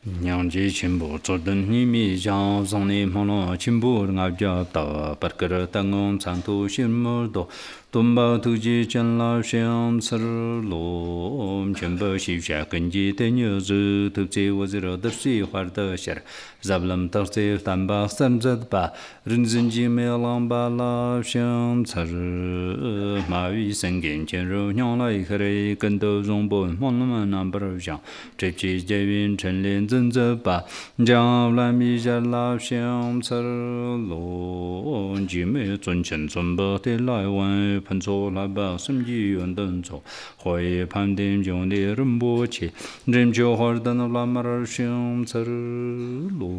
냥지 침부 조던 님이 장성니 모노 침부 ngabja ta parkar tangong chantu shimurdo tumba tuji chanla shyam sarlo chamba shivsha kanji tenyo zu tupche wazira darsi kharda shar zablam tarse tamba samzad ba rinzinji melang ba la shyam sar mawi sangen chenro nyonglai khare kando zongbo monlama nambar jang trepchi jevin chenlen zenzab ba jang la mi jar la shyam sar lo jime zunchen zunba de lai wan pan zo la ba simji yuan den zo hui pan den jong de rinpo che rim jo har dan la mar shyam sar lo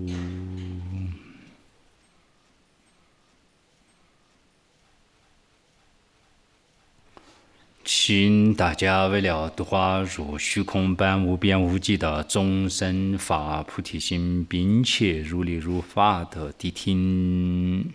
请大家为了度化如虚空般无边无际的众生发菩提心，并且如理如法的谛听。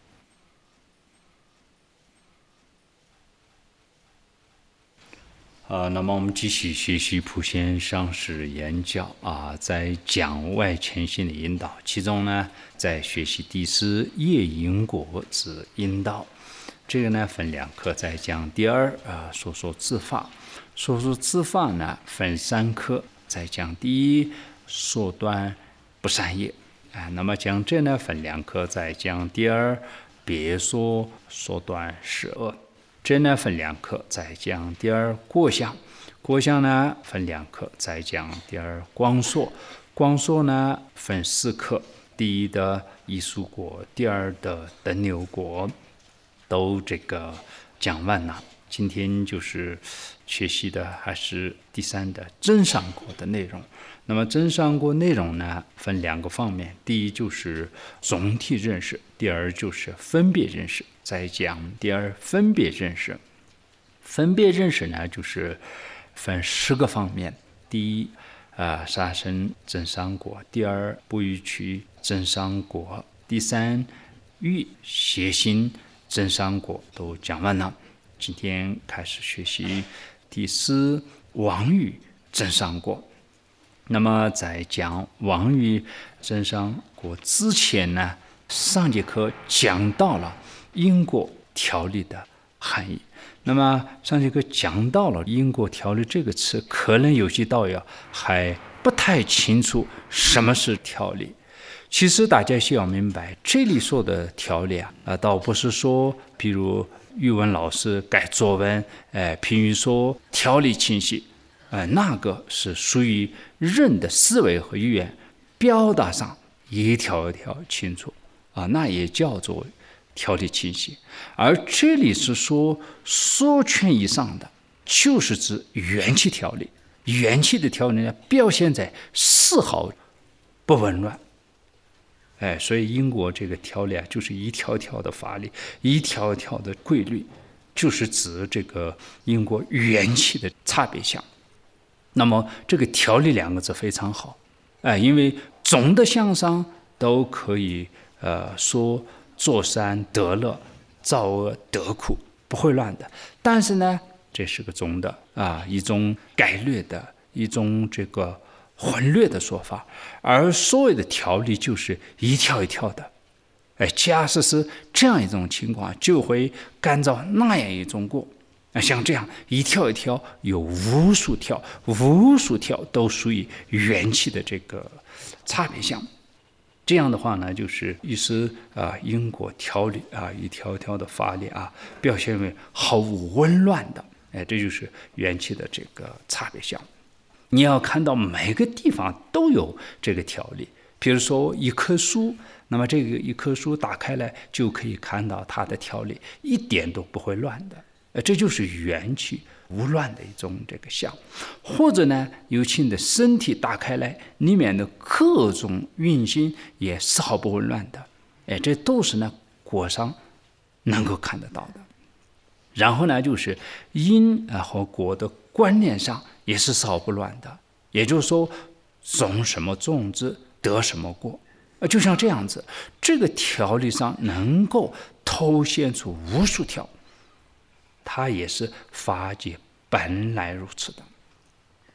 那么我们继续学习普贤上师言教在讲外潜心的引导，其中呢，在学习第四业因果之引导。这个呢分两课，在讲第二说说自法，说说自法呢分三课，在讲第一说断不善业那么讲这呢分两课，在讲第二别说断十恶，这呢分两课，在讲第二过相，过相呢分两课，在讲第二光说，光说呢分四课，第一的异熟果，第二的等流果。都这个讲完了，今天就是学习的还是第三的真善果的内容。那么真善果内容呢分两个方面，第一就是总体认识，第二就是分别认识。再讲第二分别认识，分别认识呢就是分10个方面，第一杀生真善果，第二不逾矩真善果，第三欲邪心真善果都讲完了，今天开始学习第四妄语真善果。那么在讲妄语真善果之前呢，上节课讲到了因果条理的含义。那么上节课讲到了因果条理这个词，可能有些道友还不太清楚什么是条理。其实大家需要明白，这里说的条理倒不是说，比如语文老师改作文，评语说条理清晰，那个是属于人的思维和语言表达上一条一条清楚那也叫做条理清晰。而这里是说所权以上的，就是指元气条理，元气的条理呢表现在丝毫不紊乱。所以因果这个条理就是一条条的法理，一条一条的规律，就是指这个因果元气的差别相。那么这个条理两个字非常好因为总的向上都可以说做善得乐，造恶得苦，不会乱的。但是呢，这是个总的一种概略的，一种这个混略的说法，而所谓的条理就是一条一条的。假设是这样一种情况，就会干照那样一种果。像这样一条一条有无数条，无数条都属于元气的这个差别相。这样的话呢，就是意思因果条理一条一条的法理表现为毫无紊乱的。这就是元气的这个差别相。你要看到每个地方都有这个条理，比如说一棵树，那么这个一棵树打开来就可以看到它的条理一点都不会乱的，这就是元气无乱的一种这个相。或者呢，有情的身体打开来，里面的各种运行也丝毫不混乱的，这都是呢果上能够看得到的。然后呢，就是因和果的观念上也是丝毫不乱的，也就是说种什么种子得什么果，就像这样子，这个条理上能够透现出无数条，它也是法界本来如此的。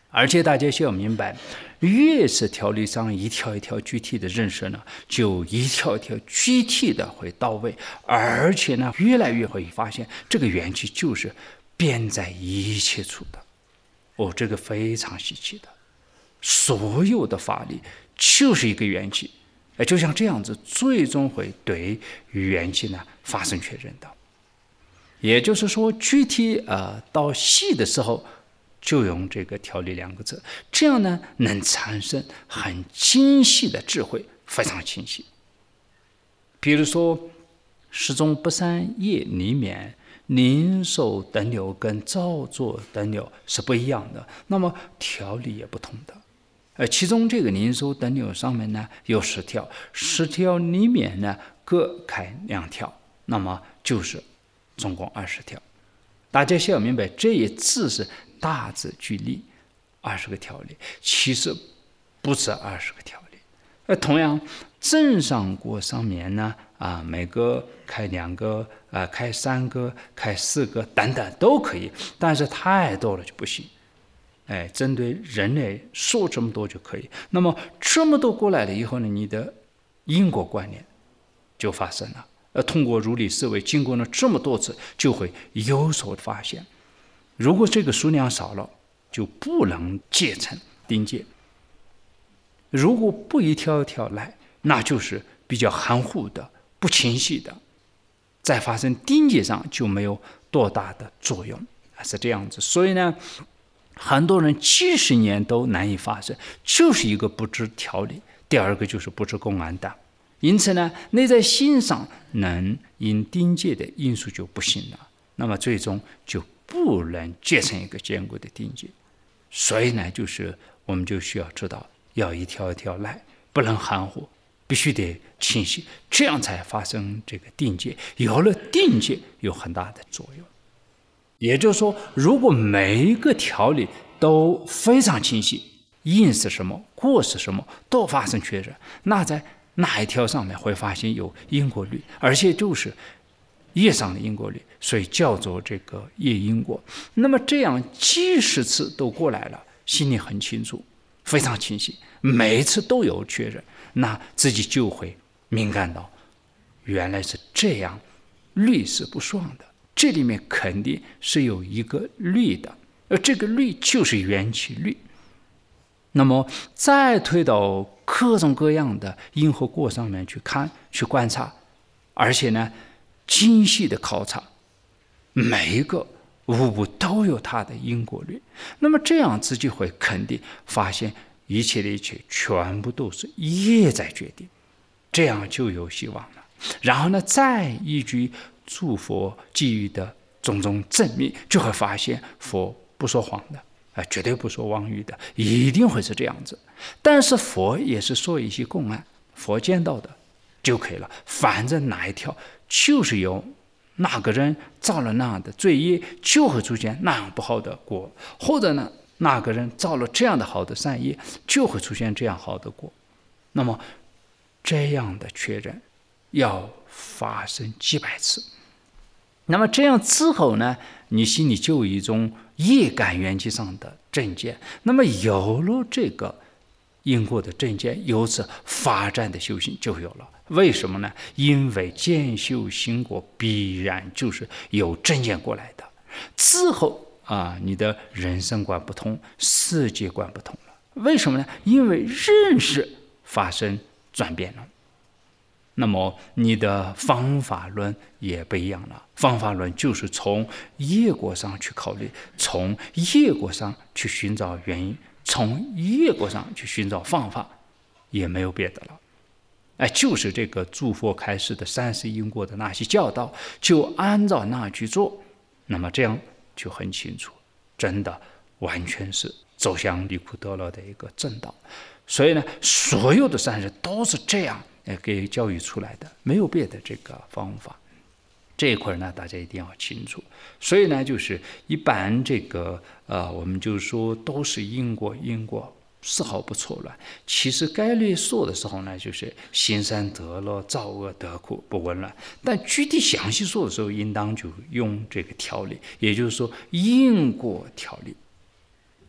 而且大家需要明白，越是条理上一条一条具体的认识呢，就一条一条具体的会到位，而且呢，越来越会发现这个元气就是遍在一切处的。这个非常稀奇的，所有的法力就是一个元气，就像这样子，最终会对元气呢发生确认的。也就是说，具体到细的时候，就用这个条理2个字，这样呢能产生很精细的智慧，非常清晰。比如说，十种不善业里面，凝受等流跟造作等流是不一样的，那么条理也不同的。其中这个凝受等流上面呢有10条，10条里面呢各开2条，那么就是总共20条。大家需要明白，这一字是大字举例，20个条理，其实不止20个条理。同样，正上果上面呢每个开2个开3个开4个等等都可以，但是太多了就不行。针对人类说这么多就可以。那么这么多过来了以后呢，你的因果关联就发生了。通过如理思维，经过了这么多次，就会有所发现。如果这个数量少了，就不能戒成定戒；如果不一条一条来，那就是比较含糊的、不清晰的，在发生定戒上就没有多大的作用，是这样子。所以呢，很多人几十年都难以发生，就是一个不知条理，第二个就是不知公安的。因此呢，内在心上能因定戒的因素就不行了，那么最终就不能结成一个坚固的定戒。所以呢，就是我们就需要知道，要一条一条来，不能含糊，必须得清晰，这样才发生这个定戒。有了定戒，有很大的作用。也就是说，如果每一个条理都非常清晰，因是什么，果是什么，都发生确认，那在哪一条上面会发现有因果律，而且就是业上的因果律，所以叫做这个业因果。那么这样几十次都过来了，心里很清楚，非常清晰，每一次都有确认，那自己就会敏感到，原来是这样，律是不爽的，这里面肯定是有一个律的，而这个律就是缘起律。那么再推到各种各样的因和果上面去看、去观察，而且呢，精细的考察，每一个物物都有它的因果律。那么这样自己会肯定发现，一切的一切全部都是业在决定，这样就有希望了。然后呢，再依据诸佛给予的种种证明，就会发现佛不说谎的。绝对不说妄语的，一定会是这样子。但是佛也是说一些公案，佛见到的就可以了。反正哪一条就是有那个人造了那样的罪业，就会出现那样不好的果；或者呢，那个人造了这样的好的善业，就会出现这样好的果。那么这样的确认要发生几百次。那么这样之后呢，你心里就有一种业感缘起上的正见。那么有了这个因果的正见，由此发展的修行就有了。为什么呢？因为见修行果必然就是有正见过来的。之后你的人生观不同，世界观不同了。为什么呢？因为认识发生转变了。那么你的方法论也不一样了。方法论就是从业果上去考虑，从业果上去寻找原因，从业果上去寻找方法，也没有别的了。就是这个诸佛开示的三世因果的那些教导，就按照那去做，那么这样就很清楚，真的完全是走向离苦得乐的一个正道。所以呢，所有的善人都是这样给教育出来的，没有别的这个方法。这一块呢，大家一定要清楚。所以呢，就是一般这个我们就是说都是因果，因果丝毫不错乱。其实该律说的时候呢，就是行善得乐，造恶得苦，不紊乱。但具体详细说的时候，应当就用这个条理，也就是说因果条理。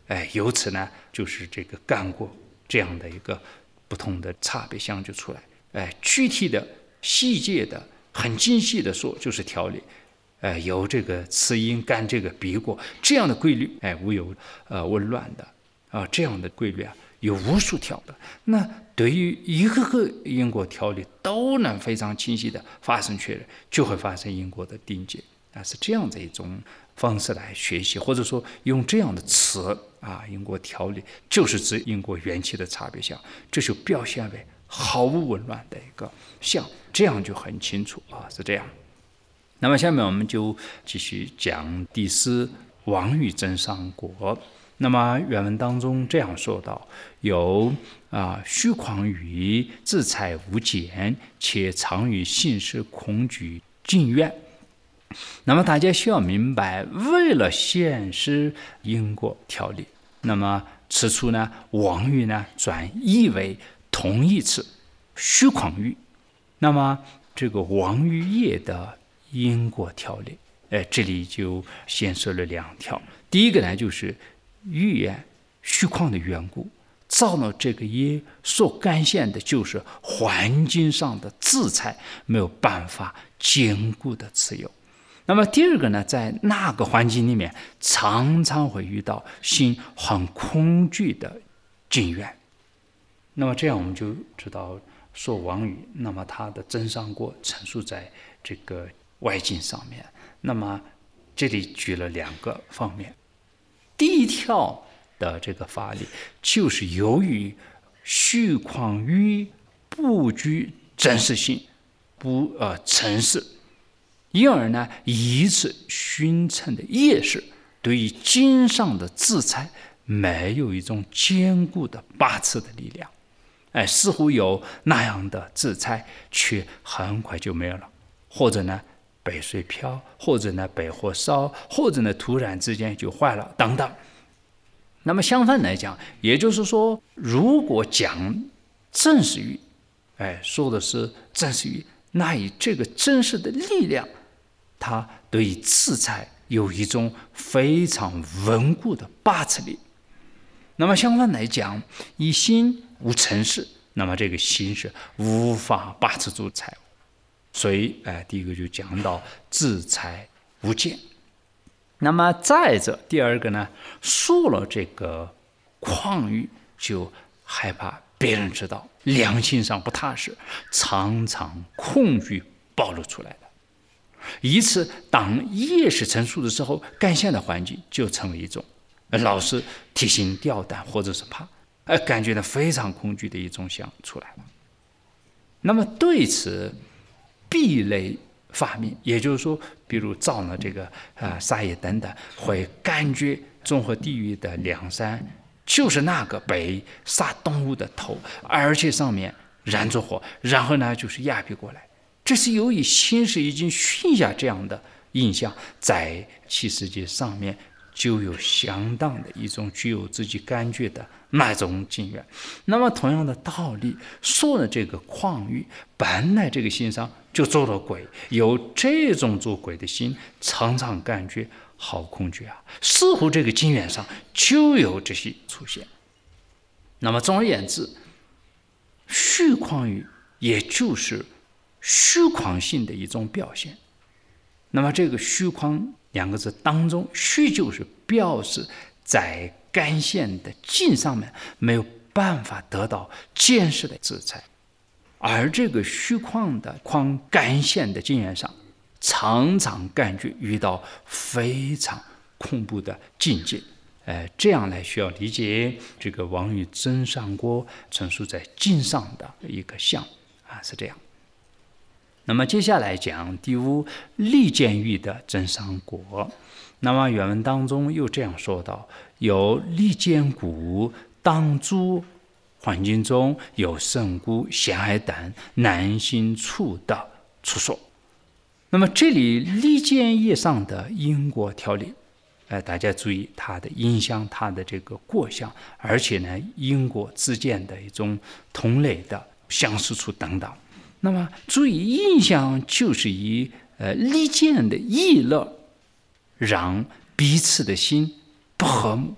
由此呢，就是这个干过这样的一个不同的差别相就出来。具体的、细节的、很精细的说，就是条理。由这个次因干这个彼果这样的规律，无有紊乱的这样的规律有无数条的。那对于一个个因果条理都能非常清晰的发生确认，就会发生因果的定解是这样的一种方式来学习，或者说用这样的词因果条理就是指因果缘起的差别相，这就表现为毫无紊乱的一个相，这样就很清楚是这样。那么下面我们就继续讲第四王与真上果。那么原文当中这样说道：有虚诳语，自采无间，且常与信士恐惧近怨。那么大家需要明白，为了显示因果条理，那么此处呢，王语呢转译为同义词虚诳语。那么这个王语业的因果条理，这里就显示了两条。第一个呢，就是语言虚诳的缘故，造了这个业所干现的就是环境上的自采没有办法坚固的持有。那么第二个呢，在那个环境里面常常会遇到心很恐惧的境缘。那么这样我们就知道说王语，那么它的真上果陈述在这个外境上面。那么这里举了两个方面。第一条的这个法理，就是由于虚诳语不具真实性，不诚实，因而呢，以此熏成的业识，对于经上的自采没有一种坚固的把持的力量。似乎有那样的自采，却很快就没有了，或者呢被水漂，或者呢被火烧，或者呢突然之间就坏了等等。那么相反来讲，也就是说，如果讲真实语，说的是真实语，那以这个真实的力量，它对于自采有一种非常稳固的把持力。那么相反来讲，以心无诚实，那么这个心是无法把持住财物。所以第一个就讲到自采无间。那么再者第二个呢，说了这个诳语，就害怕别人知道，良心上不踏实，常常恐惧暴露出来的。以此当业识陈述的时候，干现的环境就成为一种老是提心吊胆，或者是怕，感觉到非常恐惧的一种相出来了。那么对此避类法命，也就是说，比如造了这个杀业等等，会感觉综合地狱的梁山就是那个被杀动物的头，而且上面燃着火，然后呢就是压迫过来。这是由于心识已经熏下这样的印象，在七世界上面就有相当的一种具有自己感觉的那种境缘。那么同样的道理，说了这个诳语，本来这个心上就做了鬼，有这种做鬼的心，常常感觉好恐惧似乎这个境缘上就有这些出现。那么总而言之，虚诳语也就是虚诳性的一种表现。那么这个虚诳两个字当中，虚就是表示在干现的境上面没有办法得到见识的自采，而这个虚诳的诳干现的境缘上，常常感觉遇到非常恐怖的境界。这样来需要理解这个王与真上果陈述在境上的一个相是这样。那么接下来讲第五利见欲的真上果。那么原文当中又这样说道：有利见故，当诸环境中有胜故、险害等难行处的处所。那么这里利见业上的因果条理，大家注意它的因相，它的这个果相，而且呢因果之间的一种同类的相似处等等。那么注意印象就是以利见的意乐，让彼此的心不和睦，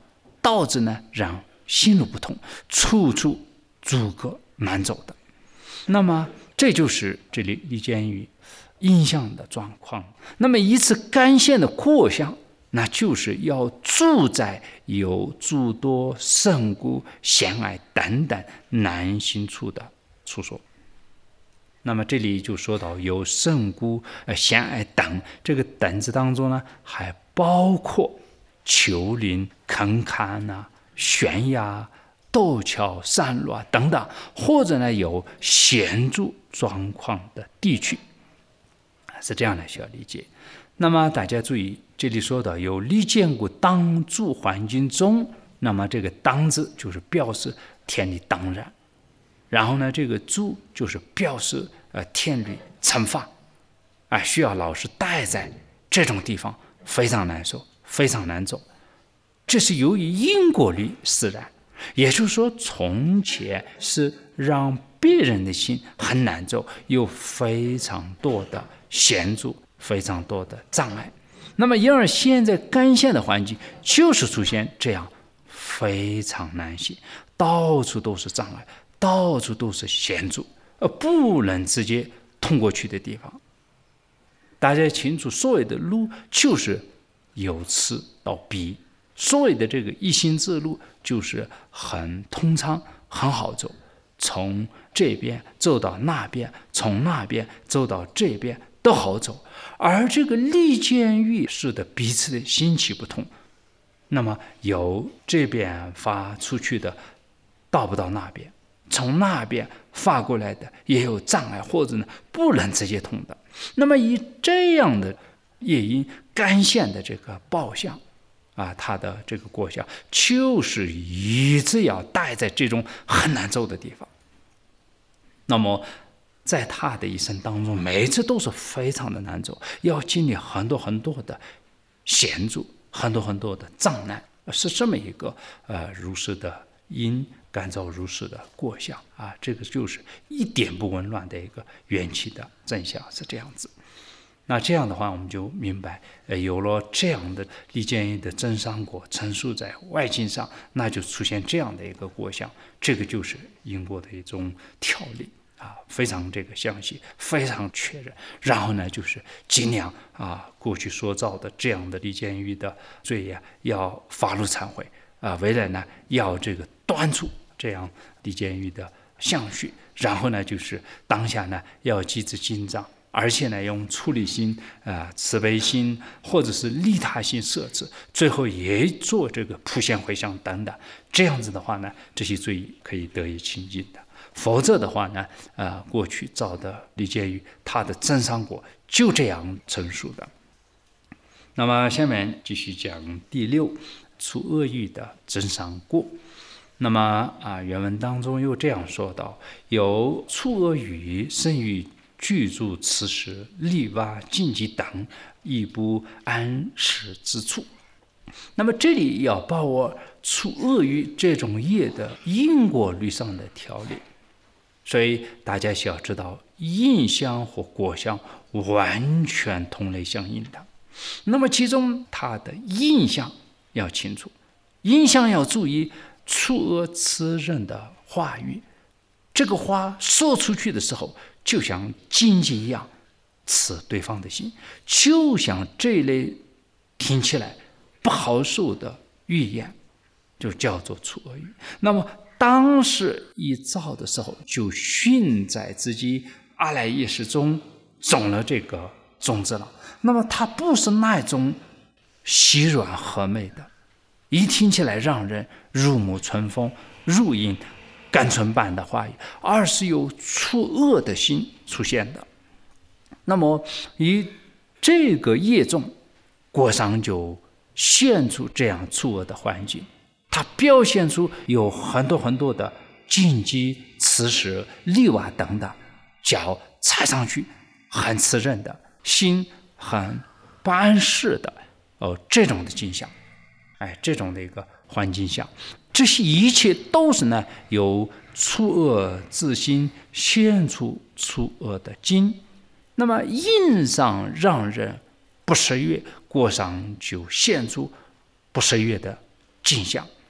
导致呢让心路不通，处处阻隔难走的。那么这就是这里李建瑜印象的状况。那么一次干线的过相，那就是要住在有诸多圣姑、贤爱等等难行处的处所。那么这里就说到有圣姑、贤爱等，这个等字当中呢，还包括丘陵、坑坎悬崖、陡峭、山路等等，或者呢有显著状况的地区，是这样来需要理解。那么大家注意，这里说到有利见故当住环境中，那么这个当字就是表示天理当然，然后呢这个住就是表示天律惩罚，需要老师待在这种地方，非常难受，非常难走。这是由于因果律使然，也就是说从前是让别人的心很难走，有非常多的险阻，非常多的障碍。那么因而现在干线的环境就是出现这样非常难行，到处都是障碍，到处都是险阻，不能直接通过去的地方。大家清楚，所谓的路就是由此到彼，所谓的这个一心之路就是很通畅，很好走，从这边走到那边，从那边走到这边都好走。而这个利见欲使得彼此的心气不同，那么由这边发出去的到不到那边，从那边发过来的也有障碍，或者呢不能直接通的。那么以这样的业因干线的这个报相它的这个过相，就是一直要待在这种很难走的地方。那么在他的一生当中，每一次都是非常的难走，要经历很多很多的险阻，很多很多的障难，是这么一个如是的因感召如是的过相这个就是一点不紊乱的一个缘起的真相，是这样子。那这样的话，我们就明白，有了这样的利见因的真善果陈述在外境上，那就出现这样的一个果相，这个就是因果的一种条理非常这个详细，非常确认。然后呢，就是尽量过去所造的这样的利见欲的罪要发露忏悔为了呢要这个断除这样利见欲的相续，然后呢就是当下呢要积极进账，而且呢用处理心慈悲心或者是利他心摄持，最后也做这个普贤回向等等。这样子的话呢，这些罪可以得以清净的。否则的话呢过去造的利见欲，它的真善果就这样陈述的。那么下面继续讲第六，除恶欲的真善果。那么原文当中又这样说到，有除恶欲生于居住此时，利挖禁忌等，亦不安适之处。那么这里要把握除恶欲这种业的因果律上的条理，所以大家需要知道，因相和果相完全同类相应的。那么其中它的因相要清楚，因相要注意除恶滋润的话语，这个话说出去的时候，就像荆棘一样刺对方的心，就像这类听起来不好受的语言，就叫做除恶语。那么当时一造的时候，就训在自己阿赖耶识中种了这个种子了。那么它不是那种细软和美的，一听起来让人入木春风、入阴甘醇般的话语，而是有除恶的心出现的。那么以这个业种，果上就现出这样除恶的环境，它表现出有很多很多的禁忌、刺舌、利挖等等，脚踩上去很刺刃的，心很不安适的这种的景象，这种的一个环境下，这些一切都是呢由除恶自心现出除恶的经。那么因上让人不适悦，果上就现出不适悦的景象。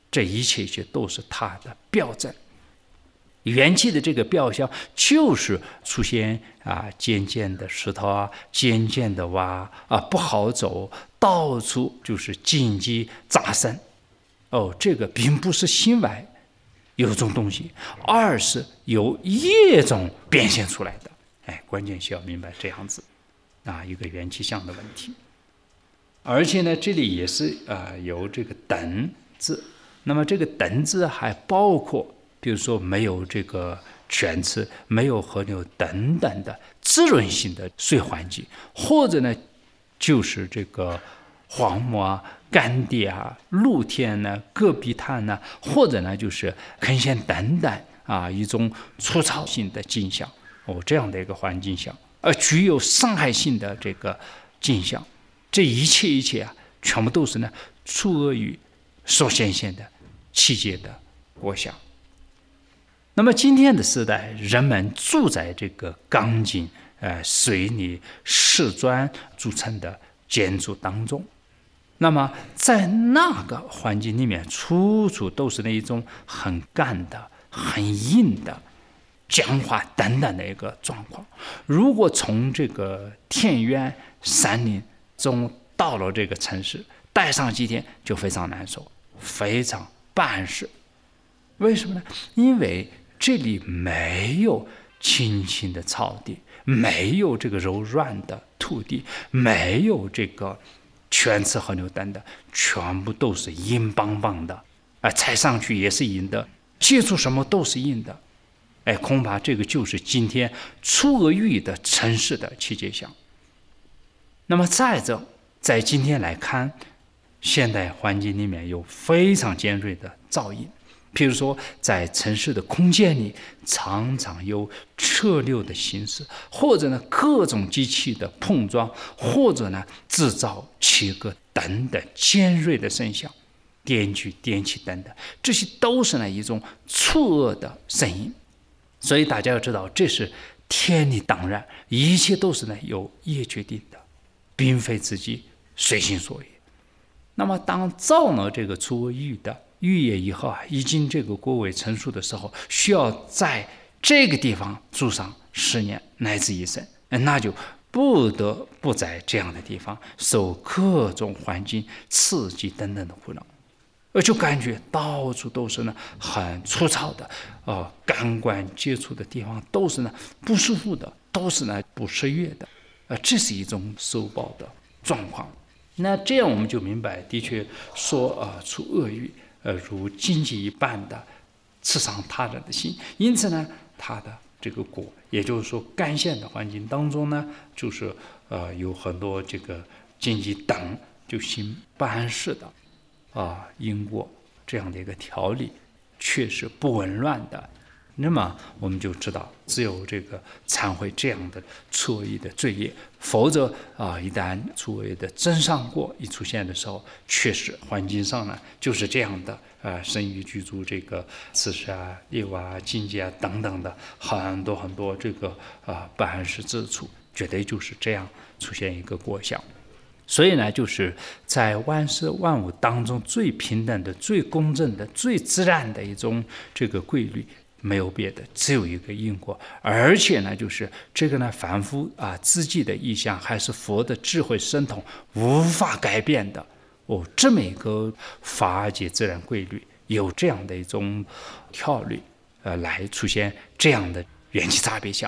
这一切都是它的表征。元气的这个表象就是出现尖尖的石头尖尖的洼不好走，到处就是荆棘杂生。这个并不是心外有种东西，而是由业中变现出来的。关键需要明白这样子一个元气相的问题。而且呢，这里也是有这个等字。那么这个等字还包括比如说没有这个泉池，没有河流等等的滋润性的水环境，或者呢就是这个荒漠干地露天戈壁滩或者呢就是坑陷等等一种粗糙性的景象这样的一个环境下，而具有伤害性的这个景象，这一切全部都是呢出恶于所显现的气界的果相。那么今天的时代，人们住在这个钢筋水泥石砖组成的建筑当中，那么在那个环境里面，处处都是那一种很干的很硬的僵化等等的一个状况。如果从这个田园山林中到了这个城市，待上几天就非常难受，非常不安适。为什么呢？因为这里没有青青的草地，没有这个柔软的土地，没有这个泉池河流等等，全部都是硬邦邦的踩上去也是硬的，接触什么都是硬的。恐怕这个就是今天出恶欲的城市的气界相。那么再者，在今天来看，现代环境里面有非常尖锐的噪音，譬如说在城市的空间里常常有车流的形式，或者呢各种机器的碰撞，或者呢制造切割等等尖锐的声响，电锯电器等等，这些都是呢一种错愕的声音。所以大家要知道，这是天理当然，一切都是呢由业决定的，并非自己随心所欲。那么当造了这个出恶欲的欲业以后已经这个果位成熟的时候，需要在这个地方住上10年乃至一生，那就不得不在这样的地方受各种环境刺激等等的苦恼，就感觉到处都是呢很粗糙的感官接触的地方都是呢不舒服的，都是呢不适悦的这是一种受报的状况。那这样我们就明白，的确说出恶欲如荆棘一般的刺伤他人的心，因此呢他的这个果，也就是说干陷的环境当中呢，就是有很多这个荆棘等就心不安适的因果这样的一个条理确实不紊乱的。那么我们就知道，只有这个忏悔这样的出恶欲的罪业，否则一旦出恶欲的真上果一出现的时候，确实环境上呢就是这样的生育居住这个刺史猎物荆棘等等的很多这个不安适之处，绝对就是这样出现一个果相。所以呢，就是在万事万物当中最平等的、最公正的、最自然的一种这个规律，没有别的，只有一个因果。而且呢，就是这个呢，凡夫自己的意向还是佛的智慧神通无法改变的这么一个法界自然规律，有这样的一种条律来出现这样的缘起差别相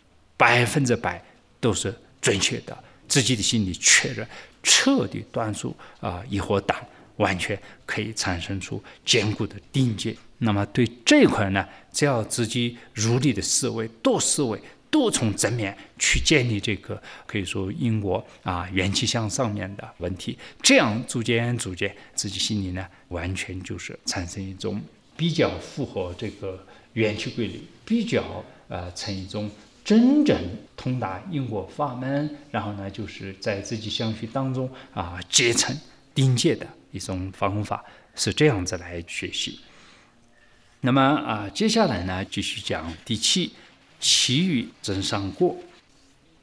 ，100%都是准确的，自己的心里确认，彻底断除疑惑党，完全可以产生出坚固的定界。那么对这一块呢，只要自己如理的思维，多思维，多从正面去建立这个可以说因果缘起相上面的问题，这样逐渐自己心里呢，完全就是产生一种比较符合这个缘起规律，比较成一种真正通达因果法门，然后呢就是在自己相续当中结成定界的一种方法，是这样子来学习。那么接下来呢继续讲第7，其余真上果。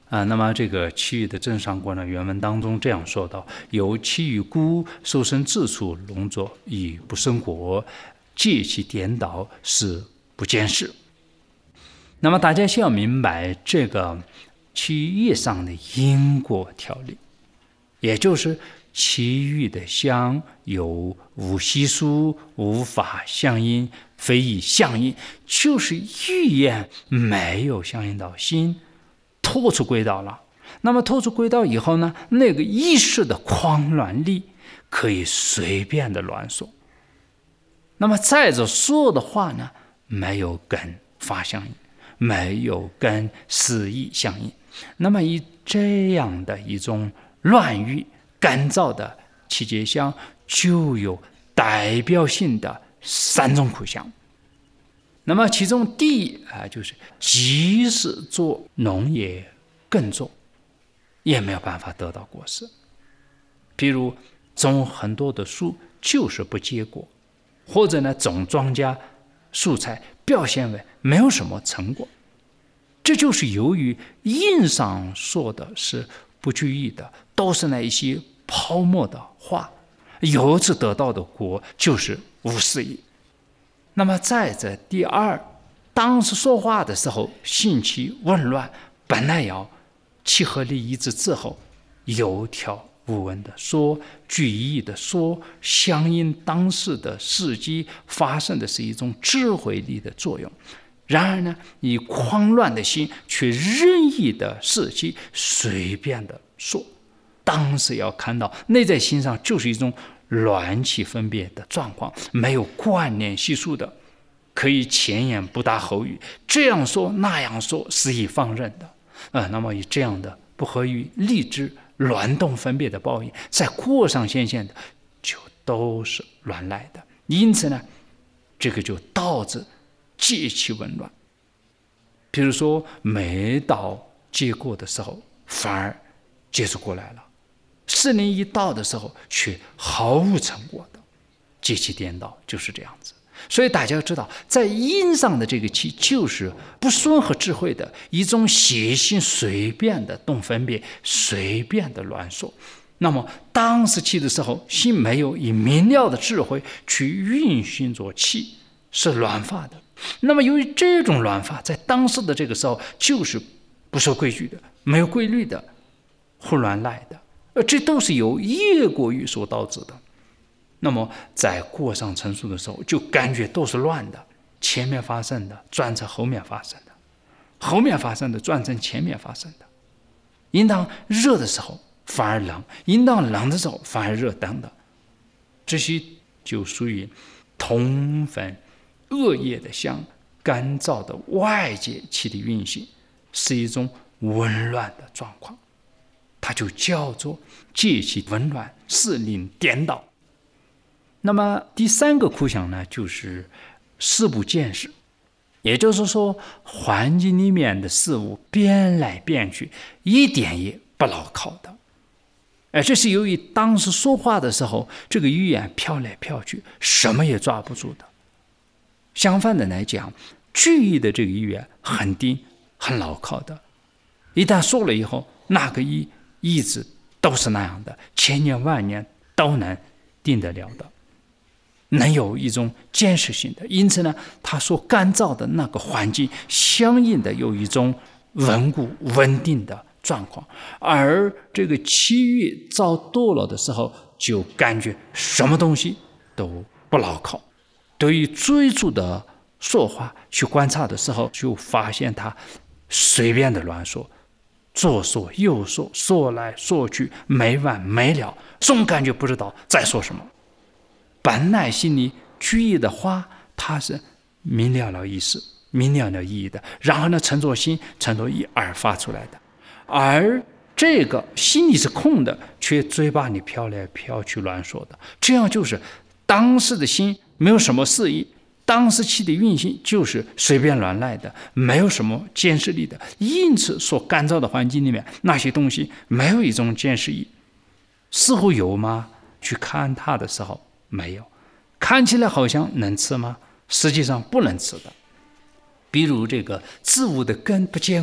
那么这个其余的正上观呢，原文当中这样说道：有其余故，受生自处，龙作以不生果，借其颠倒，是不见事。那么大家需要明白这个其业上的因果条例，也就是其余的相有无习俗，无法相应，非以相应，就是欲言没有相应到心，脱出轨道了。那么脱出轨道以后呢，那个意识的狂乱力可以随便的乱说。那么再者说的话呢，没有跟法相应，没有跟思意相应。那么以这样的一种乱欲干燥的七界相，就有代表性的3种苦相。那么其中第一就是即使做农业耕作，也没有办法得到果实。譬如种很多的树就是不结果，或者呢种庄稼蔬菜表现为没有什么成果，这就是由于印上说的是不具意的，都是那一些泡沫的话，由此得到的果就是无事意。那么再者第二，当时说话的时候性气紊乱，本来要契合理一致之后，有条无文的说，具意的说，相应当时的事迹发生的是一种智慧力的作用。然而呢，以狂乱的心却任意的事迹随便的说，当时要看到内在心上就是一种乱起分别的状况，没有观念系数的，可以前言不搭后语，这样说那样说，肆意放任的。那么以这样的不合于理智乱动分别的报应，在过上显现的，就都是乱来的。因此呢，这个就导致结气紊乱。比如说每到结果的时候，反而结出果来了；适龄一到的时候，却毫无成果的，结气颠倒，就是这样子。所以大家要知道，在阴上的这个气，就是不顺和智慧的一种邪性，随便的动分别，随便的乱说。那么当时气的时候，心没有以明了的智慧去运行着气，是乱发的。那么由于这种乱发在当时的这个时候就是不受规矩的，没有规律的，胡乱来的，这都是由业果欲所导致的。那么在过上成熟的时候，就感觉都是乱的，前面发生的转成后面发生的，后面发生的转成前面发生的。应当热的时候反而冷，应当冷的时候反而热等等，这些就属于同分恶业的相，干燥的外界气的运行，是一种紊乱的状况，它就叫做界气紊乱，事令颠倒。那么第3个苦相呢，就是事不见实，也就是说环境里面的事物变来变去，一点也不牢靠的。这是由于当时说话的时候，这个语言飘来飘去，什么也抓不住的。相反的来讲，句意的这个语言很定很牢靠的，一旦说了以后，那个意志都是那样的，千年万年都能定得了的，能有一种坚实性的。因此呢，它所干燥的那个环境相应的有一种稳固稳定的状况，而这个气郁遭堕落的时候，就感觉什么东西都不牢靠。对于追逐的说话去观察的时候，就发现他随便的乱说，左说右说，说来说去没完没了，总感觉不知道在说什么。本来心里句意的话，它是明了意思，明了意义的，然后呢乘着心乘着意而发出来的。而这个心里是空的，却嘴巴里飘来飘去乱说的，这样就是当时的心没有什么事意，当时气的运行就是随便乱来的，没有什么监视力的。因此所干燥的环境里面，那些东西没有一种监视意。似乎有吗？去看它的时候没有，看起来好像能吃吗？实际上不能吃的。比如这个植物的根不坚固，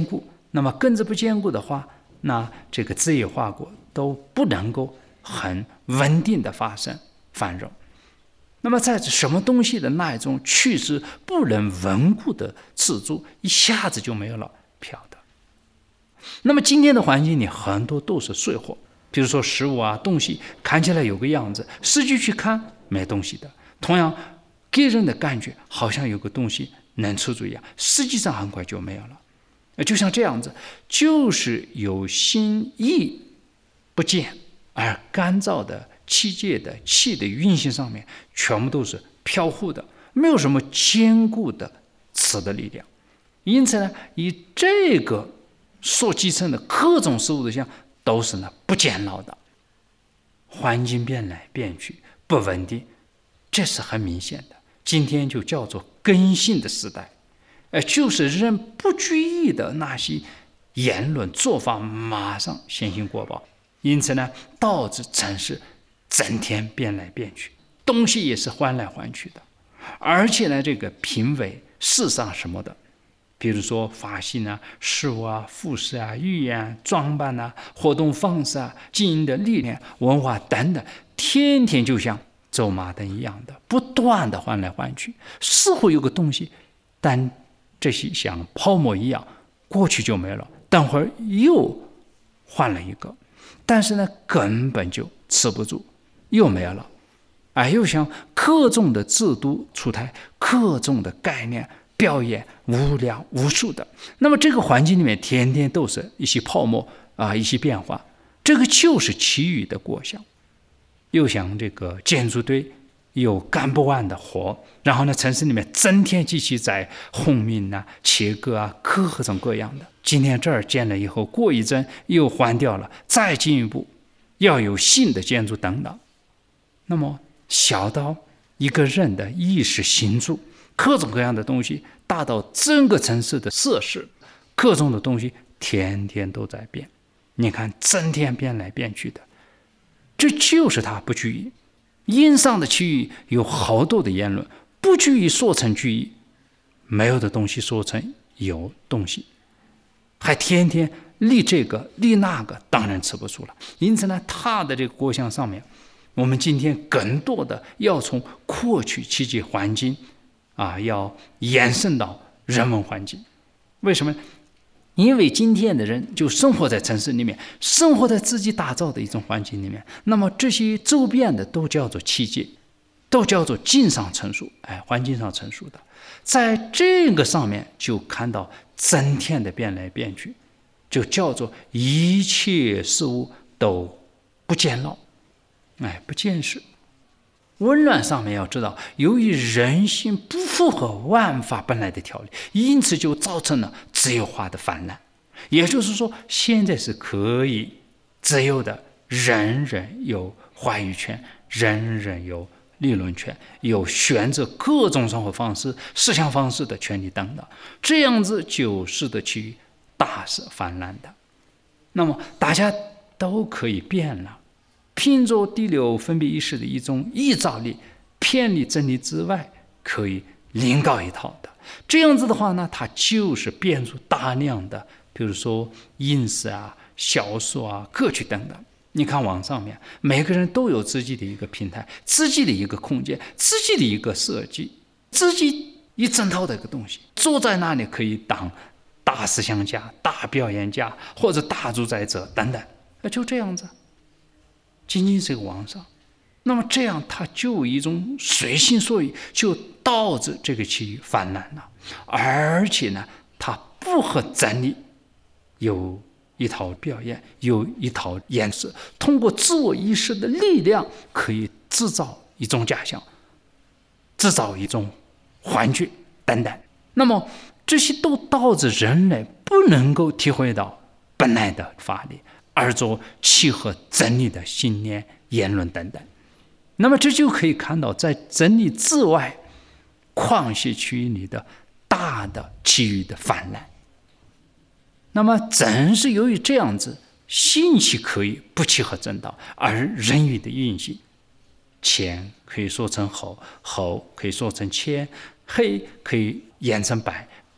那么根子不坚固的话，那这个枝叶花果都不能够很稳定的发生繁荣。那么在什么东西的那一种趋势不能稳固的持住，一下子就没有了，飘的。那么今天的环境里很多都是水货，比如说食物啊，东西看起来有个样子，实际去看没东西的。同样给人的感觉好像有个东西能持住一样，实际上很快就没有了。就像这样子，就是有心意不见而干燥的气界的气的运行上面，全部都是飘忽的，没有什么坚固的持的力量。因此呢，以这个所继承的各种事物的相，都是不坚牢的，环境变来变去，不稳定，这是很明显的。今天就叫做更新的时代，就是人不拘意的那些言论做法马上现行果报。因此呢，导致城市整天变来变去，东西也是换来换去的。而且呢，这个品味时尚什么的，比如说发型啊、事物啊、服饰啊、语言啊、装扮啊、活动方式啊、经营的理念、文化等等，天天就像走马灯一样的不断的换来换去，似乎有个东西，但这些像泡沫一样过去就没了，等会儿又换了一个，但是呢根本就持不住，又没有了。又像各种的制度出台，各种的概念表演无量无数的，那么这个环境里面天天都是一些泡沫一些变化，这个就是其余的果效。又像这个建筑队有干不完的活，然后呢城市里面整天机器在轰鸣啊、切割啊，各种各样的。今天这儿建了以后，过一阵又换掉了，再进一步要有新的建筑等等。那么小到一个人的意识行住，各种各样的东西，大到整个城市的设施，各种的东西天天都在变。你看整天变来变去的，这就是他不拘意。因上的区域有好多的言论，不拘意说成拘意，没有的东西说成有东西，还天天立这个立那个，当然吃不住了。因此呢，他的这个国相上面，我们今天更多的要从过去奇迹环境要延伸到人文环境。为什么？因为今天的人就生活在城市里面，生活在自己打造的一种环境里面，那么这些周边的都叫做奇迹，都叫做境上成熟，环境上成熟的，在这个上面就看到整天的变来变去，就叫做一切事物都不坚牢，不坚实。温暖上面要知道，由于人性不符合万法本来的条理，因此就造成了自由化的泛滥。也就是说，现在是可以自由的，人人有话语权，人人有理论权，有选择各种生活方式、思想方式的权利等等，这样子就使得其大是泛滥的。那么大家都可以变了，凭着第六分别意识的一种臆造力，偏离真理之外，可以另搞一套的。这样子的话呢，它就是变出大量的，比如说影视啊、小说啊、歌曲等等。你看网上面，每个人都有自己的一个平台，自己的一个空间，自己的一个设计，自己一整套的一个东西，坐在那里可以当大思想家、大表演家或者大主宰者等等，就这样子。仅仅是个网上，那么这样它就有一种随心所欲，就导致这个区域泛滥了。而且呢，它不合真理，有一套表演，有一套演示，通过自我意识的力量，可以制造一种假象，制造一种幻觉等等。那么这些都导致人类不能够体会到本来的法理，而做契合真理的信念、言论等等。那么这就可以看到，在真理之外旷些区域里的大的区域的泛滥。那么正是由于这样子，信息可以不契合正道，而人与的运行，前可以说成后，后可以说成前，黑可以演成白，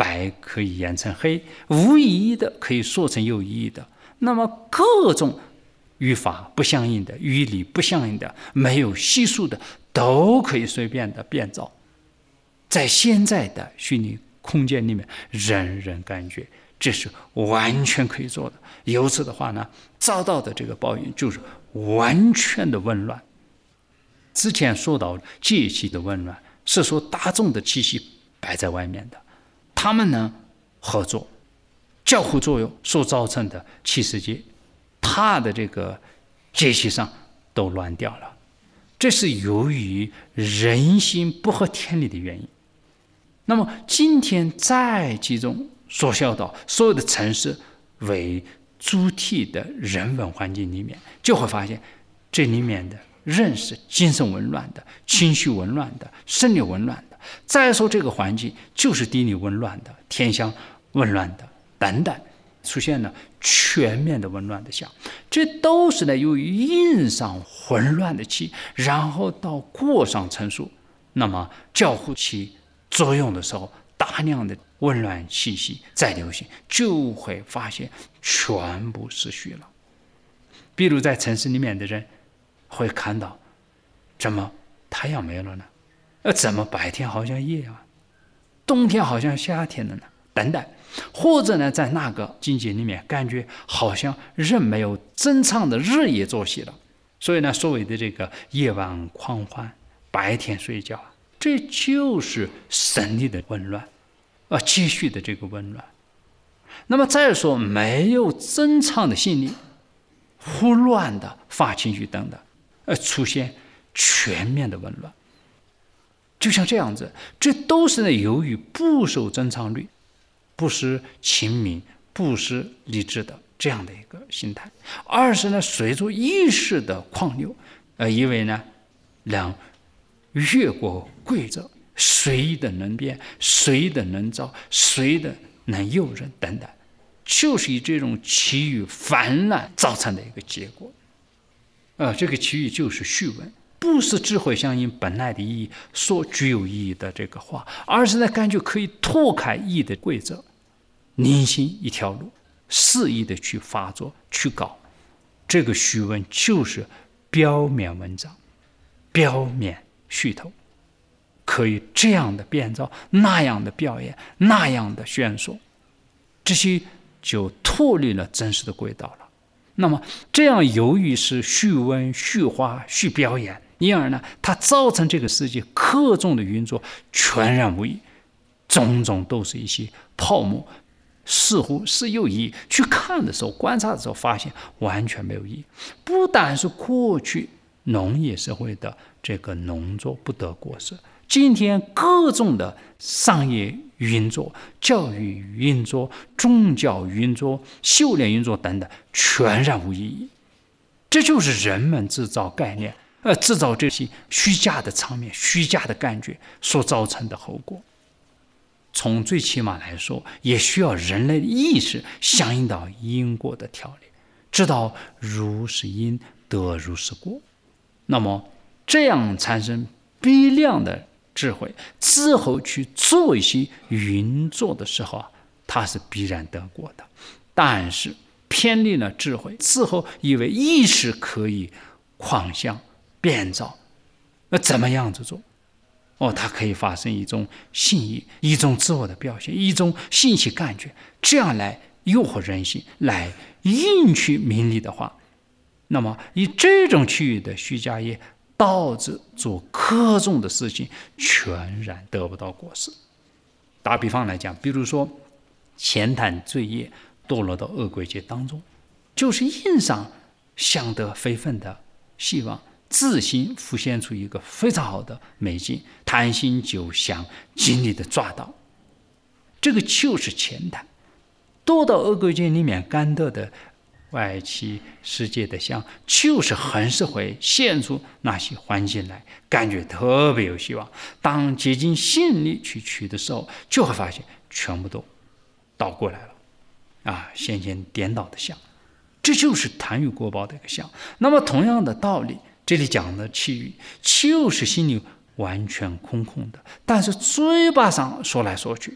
白可以演成黑，无意义的可以说成有意义的。那么各种语法不相应的、语理不相应的、没有系数的，都可以随便的变造。在现在的虚拟空间里面，人人感觉这是完全可以做的。由此的话呢，遭到的这个报应就是完全的紊乱。之前说到阶级的紊乱，是说大众的气息摆在外面的，他们呢合作交互作用所造成的气世界，它的这个阶级上都乱掉了。这是由于人心不合天理的原因。那么今天在其中缩小到所有的城市为主体的人文环境里面，就会发现这里面的人是精神紊乱的、情绪紊乱的、生理紊乱的。再说这个环境就是地理紊乱的、天象紊乱的等等，出现了全面的紊乱的象。这都是呢由于印上混乱的气，然后到过上成熟，那么交互气作用的时候，大量的紊乱气息再流行，就会发现全部失序了。比如在城市里面的人会看到，怎么太阳没了呢？怎么白天好像夜啊？冬天好像夏天了呢？等等。或者呢，在那个境界里面，感觉好像人没有正常的日夜作息了。所以呢，所谓的这个夜晚狂欢，白天睡觉，这就是生理的紊乱，继续的这个紊乱。那么再说没有正常的心理，胡乱的发情绪等等，出现全面的紊乱。就像这样子，这都是呢由于不守正常律，不是清明，不是理智的这样的一个心态，而是呢随着意识的狂流，以为呢能越过规则，随的能变，随的能造，随的能诱人等等，就是以这种奇遇泛滥造成的一个结果。这个奇遇就是虚文，不是智慧相应本来的意义所具有意义的这个话，而是呢感觉可以脱开意义的规则，另行一条路，肆意的去发作去搞。这个虚文就是表面文章，表面虚头，可以这样的变造，那样的表演，那样的宣说，这些就脱离了真实的轨道了。那么这样由于是虚文、虚化、虚表演，因而呢它造成这个世界各种的运作全然无益，种种都是一些泡沫，似乎是有意义，去看的时候观察的时候发现完全没有意义。不但是过去农业社会的这个农作不得过失，今天各种的商业运作、教育运作、宗教运作、修炼运作等等，全然无意义。这就是人们制造概念，制造这些虚假的场面、虚假的感觉所造成的后果。从最起码来说，也需要人类的意识相应到因果的条理，知道如是因得如是果。那么这样产生必量的智慧之后去做一些运作的时候它是必然得果的。但是偏离了智慧之后，以为意识可以狂想变造，怎么样子做？它可以发生一种信意，一种自我的表现，一种信息感觉，这样来诱惑人心，来引取名利的话，那么以这种区域的虚假业，导致做各种的事情全然得不到果实。打比方来讲，比如说闲谈罪业堕落到恶鬼界当中，就是印上想得非分的希望，自心浮现出一个非常好的美景，贪心就想尽力的抓到，这个就是浅谈。堕到恶鬼界里面感得的外气世界的相，就是很是会现出那些环境来，感觉特别有希望。当竭尽心力去取的时候，就会发现全部都倒过来了，先前颠倒的相，这就是贪欲果报的一个相。那么同样的道理，这里讲的气欲就是心里完全空空的，但是嘴巴上说来说去，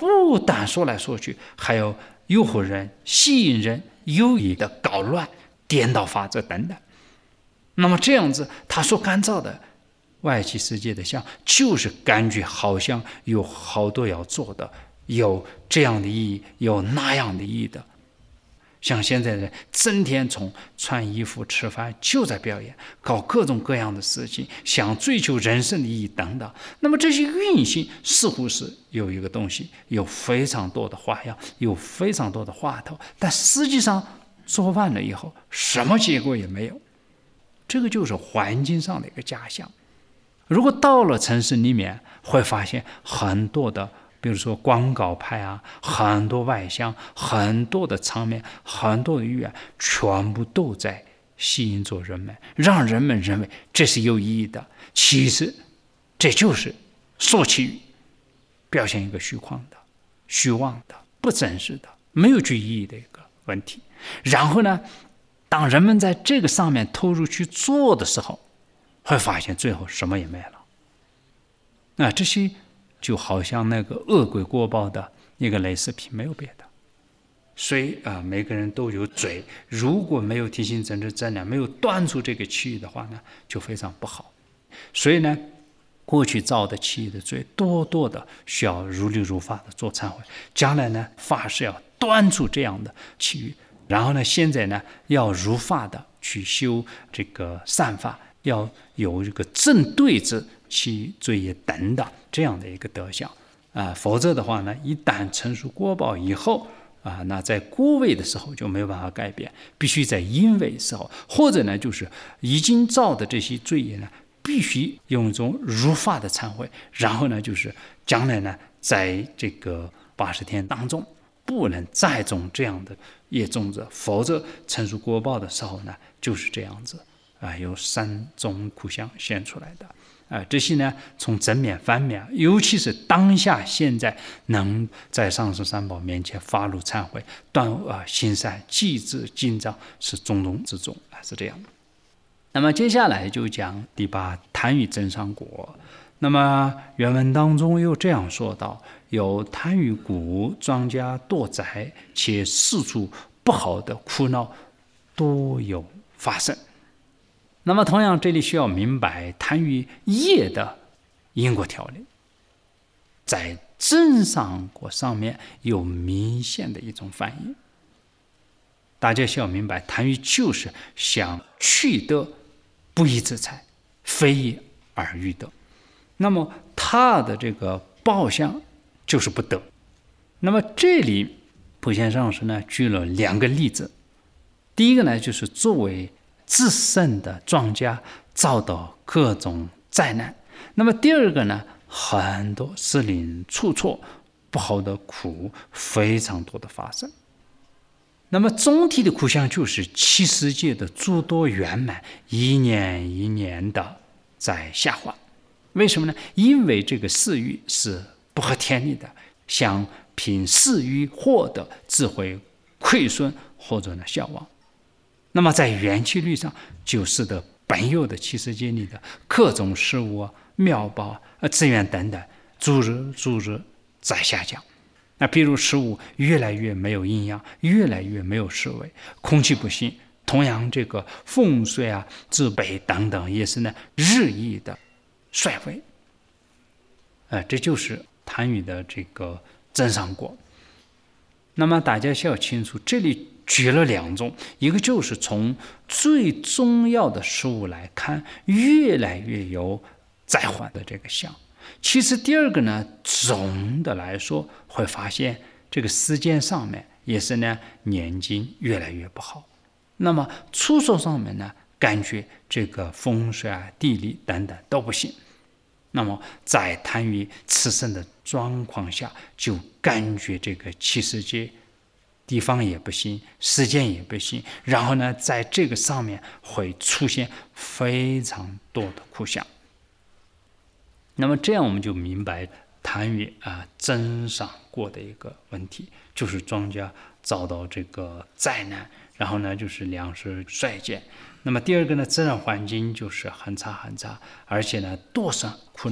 不但说来说去，还有诱惑人、吸引人、有意的搞乱、颠倒法则等等。那么这样子，他所感召的外界世界的相，就是感觉好像有好多要做的，有这样的意义，有那样的意义的。像现在人整天从穿衣服、吃饭就在表演，搞各种各样的事情，想追求人生的意义等等。那么这些运行似乎是有一个东西，有非常多的花样，有非常多的话头，但实际上做完了以后，什么结果也没有。这个就是环境上的一个假象。如果到了城市里面，会发现很多的，比如说广告牌啊，很多外向，很多的场面，很多的语言，全部都在吸引着人们，让人们认为这是有意义的。其实这就是说其语，表现一个虚妄的、虚妄的、不真实的、没有具意义的一个问题。然后呢，当人们在这个上面投入去做的时候，会发现最后什么也没了。那这些就好像那个恶鬼果报的一个类似品，没有别的。所以每个人都有罪，如果没有提醒真知正量，没有断除这个气的话呢，就非常不好。所以呢，过去造的气的罪，多多的需要如理如法的做忏悔。将来呢，发誓要断除这样的气，然后呢，现在呢，要如法的去修这个善法，要有这个正对之其罪业等等这样的一个德相否则的话呢，一旦成熟果报以后那在果位的时候就没有办法改变，必须在因位的时候，或者呢，就是已经造的这些罪业呢，必须用一种如法的忏悔，然后呢，就是将来呢，在这个80天当中，不能再种这样的业种子，否则成熟果报的时候呢，就是这样子有3种苦相现出来的。这些呢，从正面反面，尤其是当下现在能在上师三宝面前发露忏悔，断行善，继之进藏，是种种之种是这样的。那么接下来就讲第8贪欲增上果。那么原文当中又这样说道：有贪欲故，庄稼多灾，且四处不好的苦恼多有发生。那么同样，这里需要明白贪欲业的因果条理，在增上果上面有明显的一种反应。大家需要明白，贪欲就是想取得不义之财，非义而欲得。那么他的这个报相就是不得。那么这里普贤上师呢举了2个例子。第一个呢，就是作为自身的庄稼遭到各种灾难。那么第二个呢，很多失灵出错，不好的苦非常多的发生。那么总体的苦相就是七世界的诸多圆满一年一年的在下滑。为什么呢？因为这个世欲是不合天理的，想凭世欲获得智慧亏损或者呢消亡。那么在缘起律上，就使得本有的七世界里的各种事物妙报资源等等，逐日在下降。那比如食物越来越没有营养，越来越没有食味，空气不新，同样这个风水植被等等也是呢日益的衰微。这就是贪欲的这个增上果。那么大家需要清楚，这里举了2种，一个就是从最重要的事物来看，越来越有灾患的这个相。其实第二个呢，总的来说会发现这个时间上面也是呢年景越来越不好。那么出手上面呢，感觉这个风水地理等等都不行。那么在贪欲炽盛的状况下，就感觉这个七世界地方也不行，时间也不行，然后呢，在这个上面会出现非常多的苦相。那么这样我们就明白贪欲增上果的一个问题，就是庄稼遭到这个灾难，然后呢就是粮食衰减。那么第二个呢，自然环境就是很差很差，而且呢多生苦恼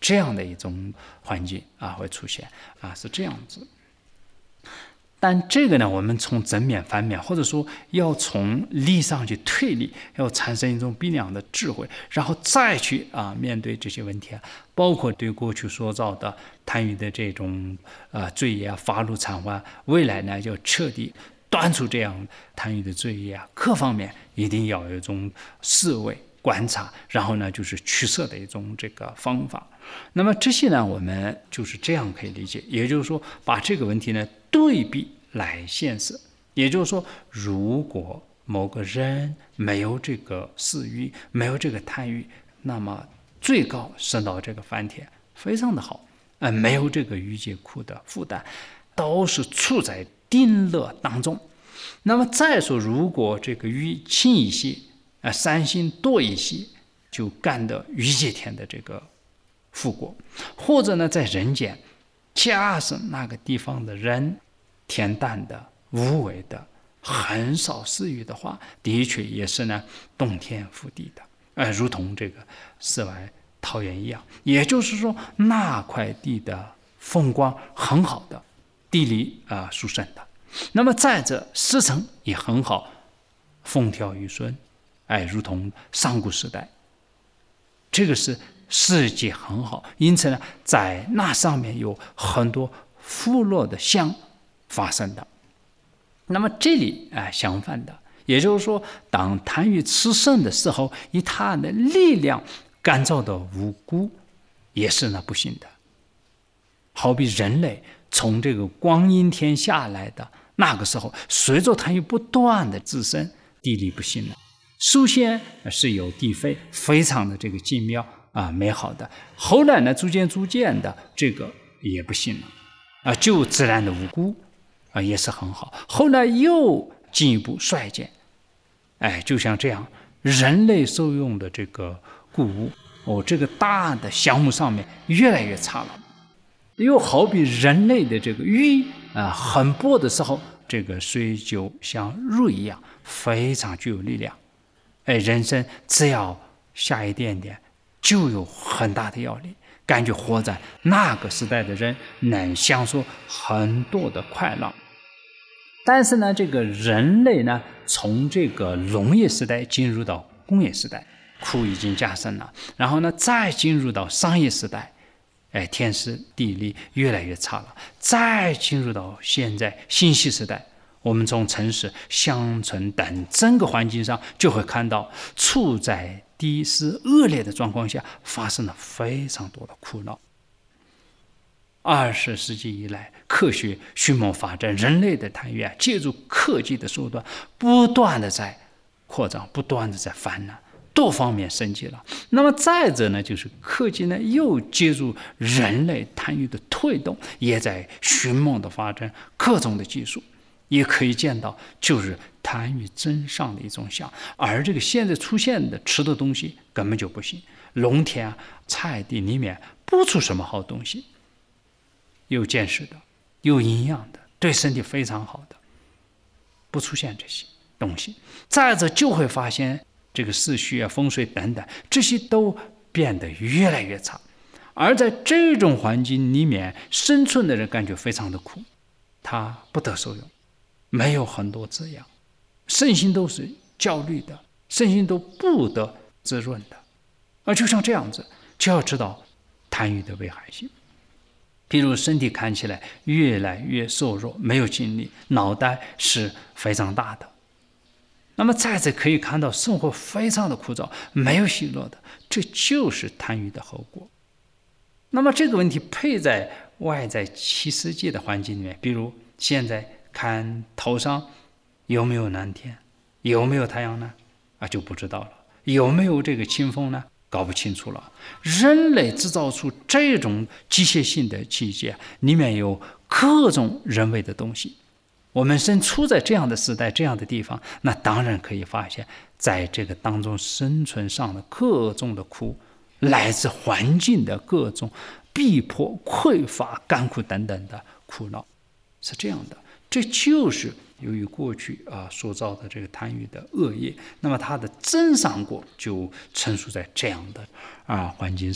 这样的一种环境会出现是这样子。但这个呢，我们从正面反面，或者说要从理上去推理，要产生一种比量的智慧，然后再去面对这些问题包括对过去所造的贪欲的这种罪业发怒偿还，未来呢就彻底断除这样贪欲的罪业各方面一定要有一种思维观察，然后呢就是取舍的一种这个方法。那么这些呢，我们就是这样可以理解，也就是说把这个问题呢对比来现实。也就是说，如果某个人没有这个私欲，没有这个贪欲，那么最高升到这个梵天非常的好，没有这个欲界苦的负担，都是处在定乐当中。那么再说，如果这个欲轻一些，三心多一些，就干得欲界天的这个富国，或者呢在人间，假设那个地方的人恬淡的无为的很少私欲的话，的确也是呢动天覆地的，如同这个世外桃源一样。也就是说，那块地的风光很好的，地理殊胜的，那么再者时辰也很好，风调雨顺，如同上古时代，这个是世界很好。因此呢，在那上面有很多富乐的相发生的。那么这里相反的，也就是说，当贪欲炽盛的时候，以它的力量干燥的无辜，也是呢不行的。好比人类从这个光阴天下来的那个时候，随着贪欲不断的滋生，地理不行了。首先是有地非非常的这个精妙美好的，后来呢逐渐的这个也不行了就自然的无辜也是很好，后来又进一步衰减，就像这样，人类受用的这个谷物这个大的项目上面越来越差了。又好比人类的这个欲很薄的时候，这个水就像入一样，非常具有力量。人生只要下一点点，就有很大的压力，感觉活在那个时代的人能享受很多的快乐。但是呢，这个人类呢，从这个农业时代进入到工业时代，苦已经加深了，然后呢，再进入到商业时代，天时地利越来越差了，再进入到现在信息时代，我们从城市、乡村等整个环境上就会看到，处在地势恶劣的状况下，发生了非常多的苦恼。20世纪以来，科学迅猛发展，人类的贪欲借助科技的手段，不断的在扩张，不断的在泛滥，多方面升级了。那么再者呢，就是科技呢又借助人类贪欲的推动，也在迅猛的发展各种的技术。也可以见到，就是贪欲增上的一种相。而这个现在出现的吃的东西根本就不行，农田菜地里面不出什么好东西，有见识的，有营养的，对身体非常好的，不出现这些东西。再者就会发现这个四序风水等等，这些都变得越来越差。而在这种环境里面生存的人感觉非常的苦，他不得受用，没有很多滋养，身心都是焦虑的，身心都不得滋润的。而就像这样子，就要知道贪欲的危害性。比如身体看起来越来越瘦弱，没有精力，脑袋是非常大的。那么再次可以看到生活非常的枯燥，没有喜乐的，这就是贪欲的后果。那么这个问题配在外在七世界的环境里面，比如现在看头上有没有蓝天，有没有太阳呢？就不知道了。有没有这个清风呢？搞不清楚了。人类制造出这种机械性的器械，里面有各种人为的东西。我们身处在这样的时代，这样的地方，那当然可以发现，在这个当中生存上的各种的苦，来自环境的各种逼迫、匮乏、干苦等等的苦恼，是这样的。这就是由于过去所造的这个贪欲的恶业，那么它的增上果就陈述在这样的环境上，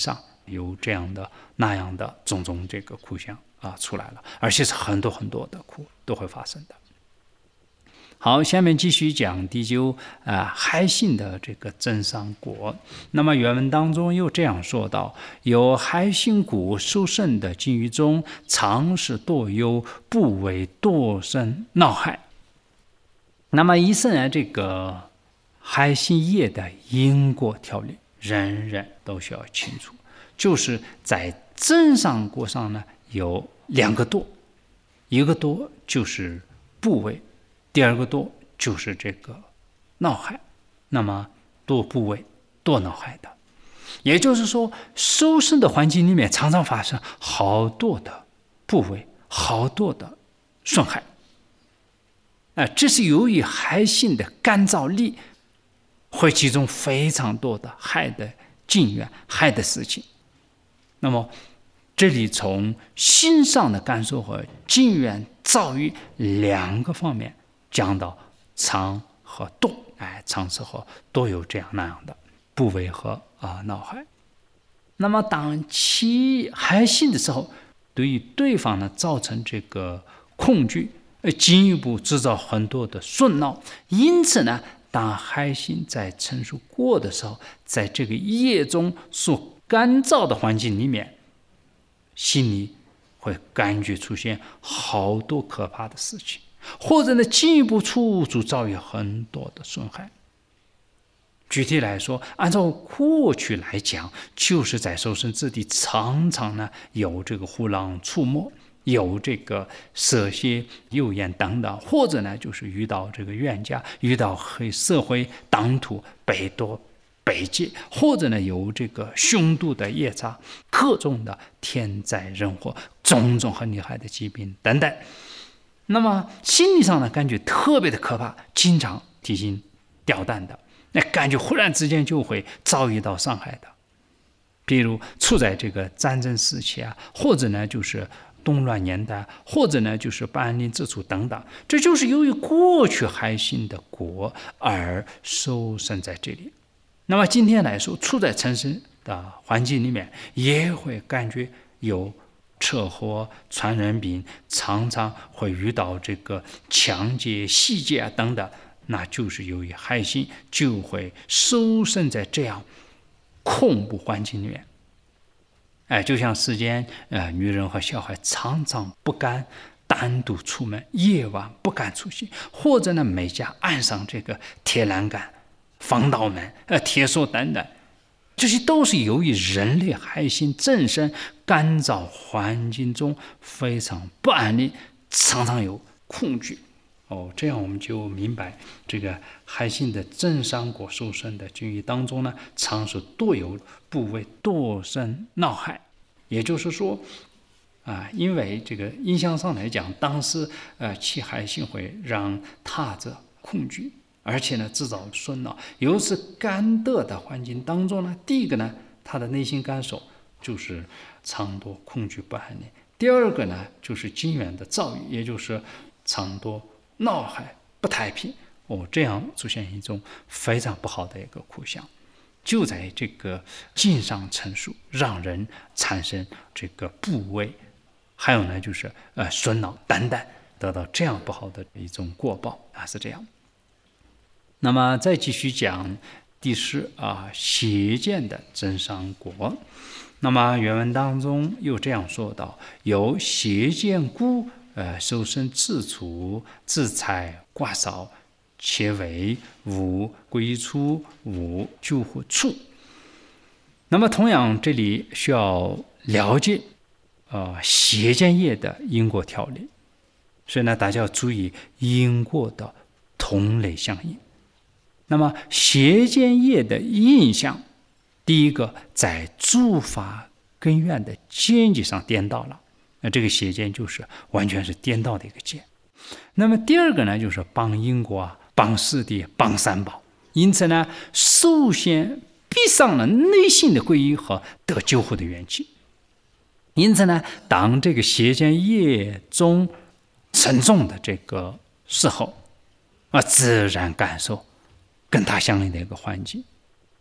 有这样的那样的种种这个苦相出来了，而且是很多很多的苦都会发生的。好，下面继续讲第九害性的这个增上果。那么原文当中又这样说道：有害性故受生的境遇中，常是多有不为多生恼害。那么以上呢，这个害性业的因果条理，人人都需要清楚。就是在增上果上呢，有两个多，一个多就是不为，第二个多就是这个恼害。那么多不为多恼害的，也就是说受生的环境里面常常发生好多的不为，好多的损害。这是由于害性的干燥力会集中非常多的害的境缘、害的事情。那么这里从心上的感受和境缘遭遇两个方面讲到常和多，常是和多有这样那样的不为和恼害。那么当起害性的时候，对于对方呢造成这个恐惧，进一步制造很多的损恼。因此呢，当害性在成熟过的时候，在这个业中所干燥的环境里面，心里会感觉出现好多可怕的事情，或者呢进一步处处遭遇很多的损害。具体来说，按照过去来讲，就是在受生之地常常呢有这个虎狼出没，有这个蛇蝎诱眼等等，或者呢就是遇到这个冤家，遇到黑社会党徒北夺北劫，或者呢有这个凶毒的夜叉，各种的天灾人祸，种种很厉害的疾病等等。那么心理上呢感觉特别的可怕，经常提心吊胆的，那感觉忽然之间就会遭遇到伤害的。比如处在这个战争时期或者呢就是动乱年代，或者呢就是不安宁之处等等，这就是由于过去害性的果而受生在这里。那么今天来说，处在城市的环境里面，也会感觉有车祸、传染病，常常会遇到这个抢劫、袭劫等等，那就是由于害性就会受生在这样恐怖环境里面。就像世间女人和小孩常常不敢单独出门，夜晚不敢出行，或者呢每家安上这个铁栏杆、防盗门、铁锁等等，这些都是由于人类害性正生，干燥环境中非常不安宁，常常有恐惧。这样我们就明白这个害性的正上果受生的境遇当中呢，常是多有不为多生恼害。也就是说因为这个印象上来讲，当时其害性会让他者恐惧，而且呢制造损恼。由此干得的环境当中呢，第一个呢他的内心感受就是常多恐惧不安宁，第二个呢就是境缘的遭遇，也就是常多恼害不太平。这样出现一种非常不好的一个苦相，就在这个境上陈述，让人产生这个不为，还有呢就是损恼等等，得到这样不好的一种果报是这样。那么再继续讲第10邪见的增上果。那么原文当中又这样说道：有邪见故受生自处，自财挂少，且为无归处，无救护处。那么同样这里需要了解邪见业的因果条理，所以呢大家要注意因果的同类相应。那么邪见业的印象，第一个在诸法根源的见解上颠倒了，那这个邪见就是完全是颠倒的一个见。那么第二个呢，就是帮因果、帮师弟、帮三宝，因此呢首先闭上了内心的皈依和得救护的缘起。因此呢，当这个邪见业中沉重的这个时候自然感受跟他相应的一个环境。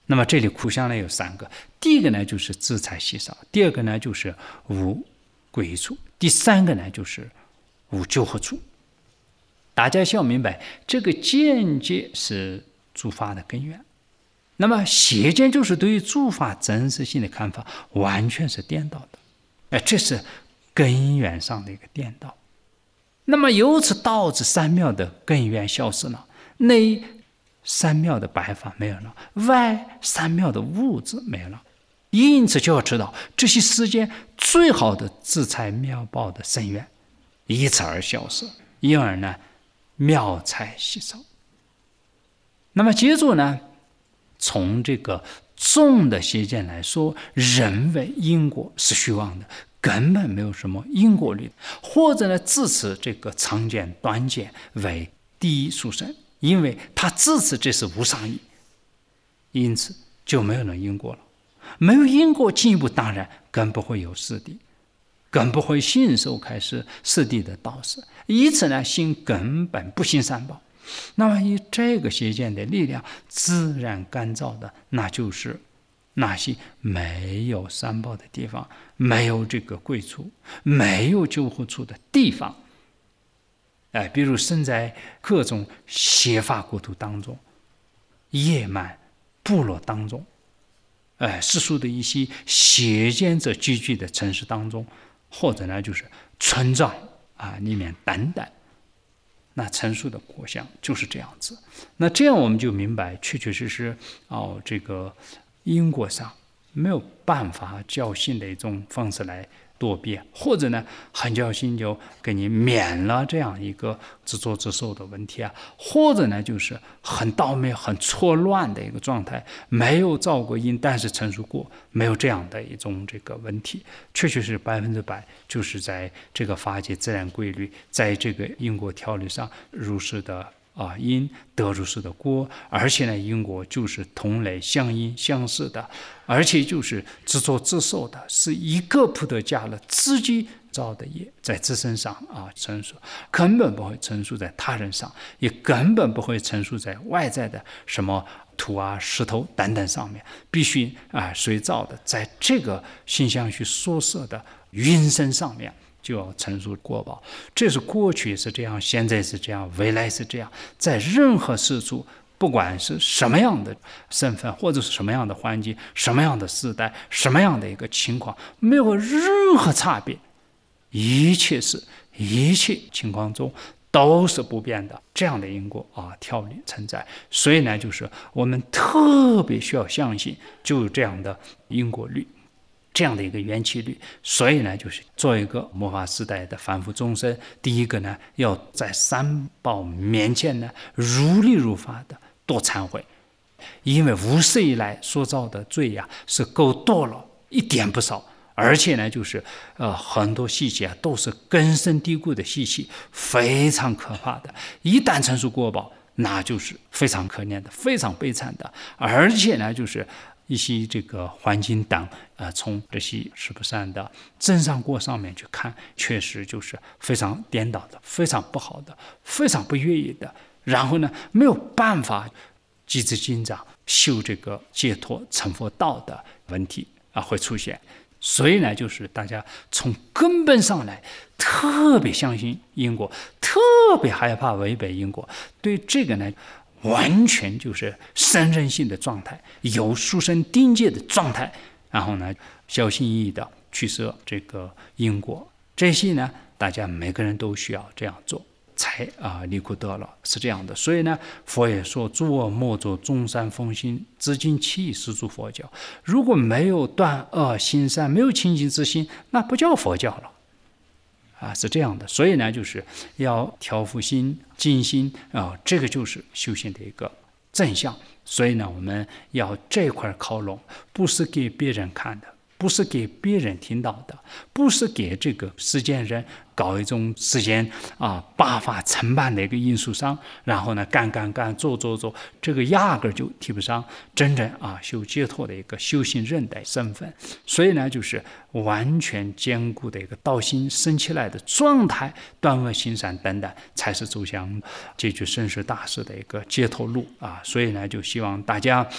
那么这里苦相呢有3个，第一个呢就是自财稀少，第二个呢就是无贵处，第3个呢就是无救活处。大家需要明白，这个见解是诸法的根源。那么邪见就是对于诸法真实性的看法完全是颠倒的，这是根源上的一个颠倒。那么由此导致三妙的根源消失了，内三妙的白法没有了，外三妙的物质没有了。因此就要知道，这些世间最好的自财妙报的深渊以此而消失，因而呢妙财稀少。那么接着呢，从这个重的邪见来说，人为因果是虚妄的，根本没有什么因果律，或者呢自持这个长见短见为第一殊胜，因为他自持这是无上义，因此就没有了因果了。没有因果，进一步当然更不会有四谛，更不会信受开示四谛的道士，以此呢心根本不信三宝。那么以这个邪见的力量，自然干燥的那就是那些没有三宝的地方，没有这个贵处，没有救护处的地方。比如身在各种邪法国土当中，野蛮部落当中，世俗的一些邪见者聚居的城市当中，或者呢就是村庄里面等等，那陈述的果相就是这样子。那这样我们就明白，确确实实这个因果上没有办法侥幸的一种方式来躲避，或者呢很侥幸就给你免了这样一个自作自受的问题或者呢就是很倒霉很错乱的一个状态，没有造过因，但是陈述过，没有这样的一种这个问题，确确是100%就是在这个法界自然规律，在这个因果条理上如是的因得如是的果，而且呢因果就是同类相因相似的，而且就是自作自受的，是一个菩提伽罗自己造的业在自身上陈述，根本不会陈述在他人上，也根本不会陈述在外在的什么土石头等等上面，必须谁造的，在这个心相续所设的云身上面就要陈述果报。这是过去是这样，现在是这样，未来是这样，在任何事处，不管是什么样的身份，或者是什么样的环境，什么样的时代，什么样的一个情况，没有任何差别，一切情况中都是不变的，这样的因果条理存在。所以呢就是我们特别需要相信就有这样的因果律，这样的一个缘起律。所以呢就是做一个末法时代的凡夫众生，第一个呢要在三宝面前呢如理如法的多忏悔，因为无始以来所造的罪是够多了，一点不少，而且呢就是很多细节都是根深蒂固的细节，非常可怕的，一旦陈述果报，那就是非常可怜的，非常悲惨的。而且呢就是一些这个环境等从这些十不善的真善果上面去看，确实就是非常颠倒的，非常不好的，非常不愿意的，然后呢没有办法积极进长修这个解脱成佛道的问题会出现。所以呢就是大家从根本上来特别相信因果，特别害怕违背因果，对这个呢完全就是生人性的状态，有殊胜定界的状态，然后呢小心翼翼的去舍这个因果，这些呢大家每个人都需要这样做才离苦得乐，是这样的。所以呢佛也说诸恶莫作，众善奉行，自净其意，是诸佛教。如果没有断恶行善，没有清净之心，那不叫佛教了是这样的。所以呢就是要调伏心静心这个就是修行的一个正向。所以呢我们要这块靠拢，不是给别人看的，不是给别人听到的，不是给这个世间人搞一种世间八法承办的一个因素上，然后呢干做，这个压根就提不上真正修解脱的一个修行人的身份。所以呢就是完全坚固的一个道心升起来的状态，断恶行善等等，才是走向解决生死大事的一个解脱路所以呢就希望大家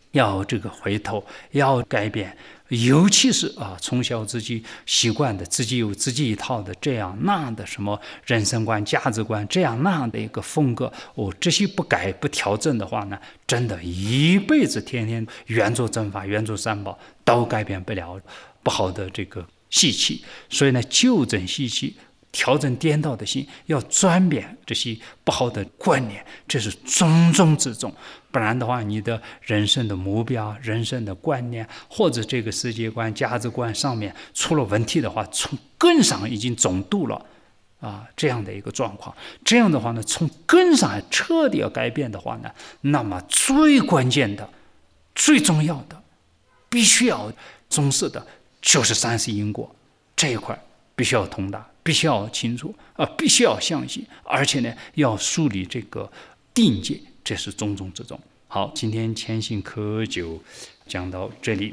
要这个回头，要改变，尤其是从小自己习惯的，自己有自己一套的这样那样的什么人生观、价值观，这样那样的一个风格，这些不改不调整的话呢，真的一辈子天天圆桌正法、圆桌三宝都改变不了不好的这个习气。所以呢，纠正习气，调整颠倒的心，要转变这些不好的观念，这是重中之重。不然的话，你的人生的目标、人生的观念，或者这个世界观、价值观上面出了问题的话，从根上已经中毒了这样的一个状况。这样的话呢，从根上彻底要改变的话呢，那么最关键的、最重要的、必须要重视的，就是三世因果这一块，必须要通达，必须要清楚必须要相信，而且呢，要树立这个定界。这是重中之重。好，今天谦行课就讲到这里。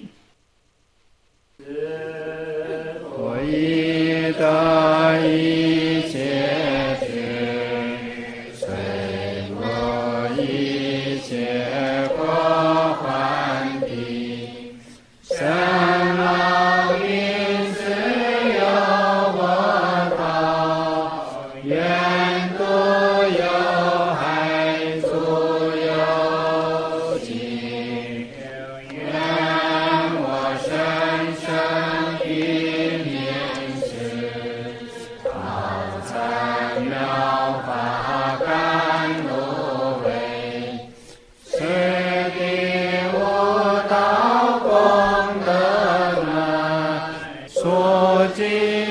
我已得一切智，随我一切过患地，生老病死有我道，愿度有害足有尽，愿我生生彼面世，好参妙法甘露味，此地无道功德门，所尽